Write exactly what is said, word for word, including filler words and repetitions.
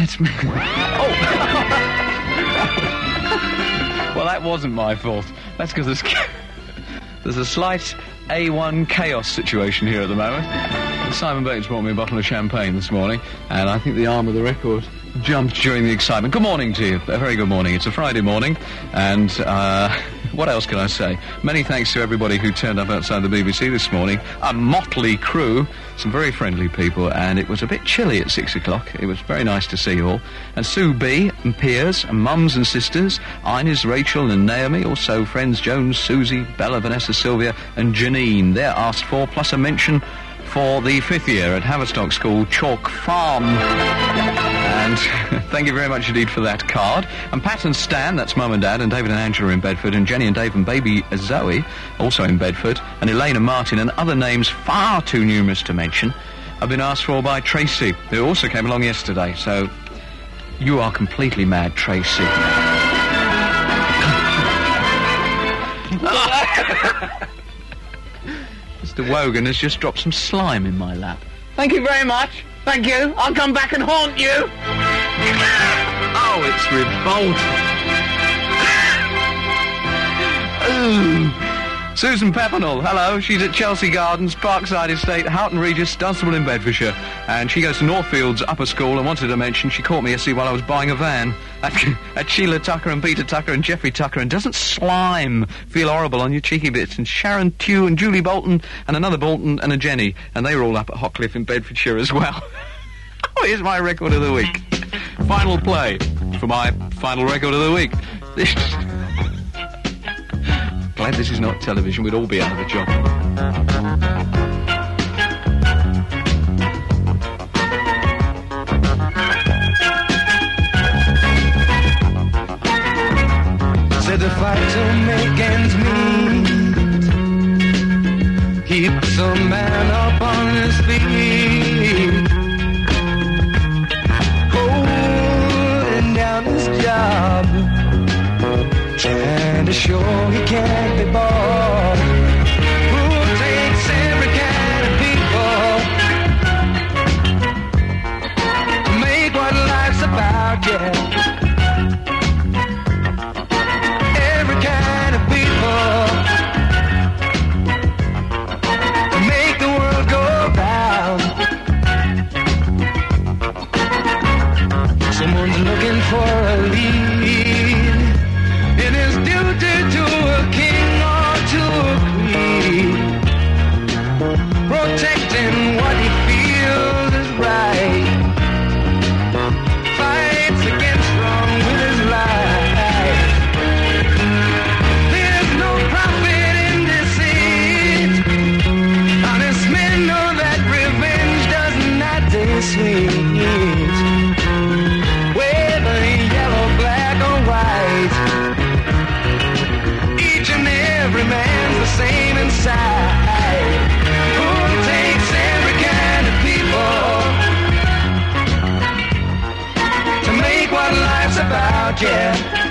That's me. Oh! Well, that wasn't my fault. That's because there's, there's a slight A one chaos situation here at the moment. Simon Bates brought me a bottle of champagne this morning, and I think the arm of the record jumped during the excitement. Good morning to you. A very good morning. It's a Friday morning, and uh, what else can I say? Many thanks to everybody who turned up outside the B B C this morning. A motley crew, some very friendly people, and it was a bit chilly at six o'clock. It was very nice to see you all. And Sue B, and Piers, and mums and sisters, Ines, Rachel, and Naomi, also friends Jones, Susie, Bella, Vanessa, Sylvia, and Janine. They're asked for, plus a mention for the fifth year at Haverstock School, Chalk Farm. And thank you very much indeed for that card. And Pat and Stan, that's Mum and Dad, and David and Angela in Bedford, and Jenny and Dave and baby Zoe, also in Bedford, and Elaine and Martin, and other names far too numerous to mention, have been asked for by Tracy, who also came along yesterday. So, you are completely mad, Tracy. Mister Wogan has just dropped some slime in my lap. Thank you very much. Thank you. I'll come back and haunt you. Oh, it's revolting. Ooh. Susan Pepperell, hello. She's at Chelsea Gardens, Parkside Estate, Houghton Regis, Dunstable in Bedfordshire. And she goes to Northfields Upper School and wanted to mention she caught me yesterday while I was buying a van. At, at Sheila Tucker and Peter Tucker and Jeffrey Tucker. And doesn't slime feel horrible on your cheeky bits? And Sharon Tew and Julie Bolton and another Bolton and a Jenny. And they were all up at Hockliffe in Bedfordshire as well. Oh, here's my record of the week. Final play for my final record of the week. This... Glad this is not television, we'd all be out of a job. Said the fight to make ends meet keeps a man up on his feet, holding down his job, trying to show he can't be bought. Who takes every kind of people to make what life's about, yeah. Every kind of people to make the world go round. Someone's looking for a lead in his duty to a king or to a queen, protecting what he feels is right, fights against wrong with his life. There's no profit in deceit. Honest men know that revenge does not taste sweet. Whether yellow, black, or white, every man's the same inside. Who takes every kind of people to make what life's about, yeah.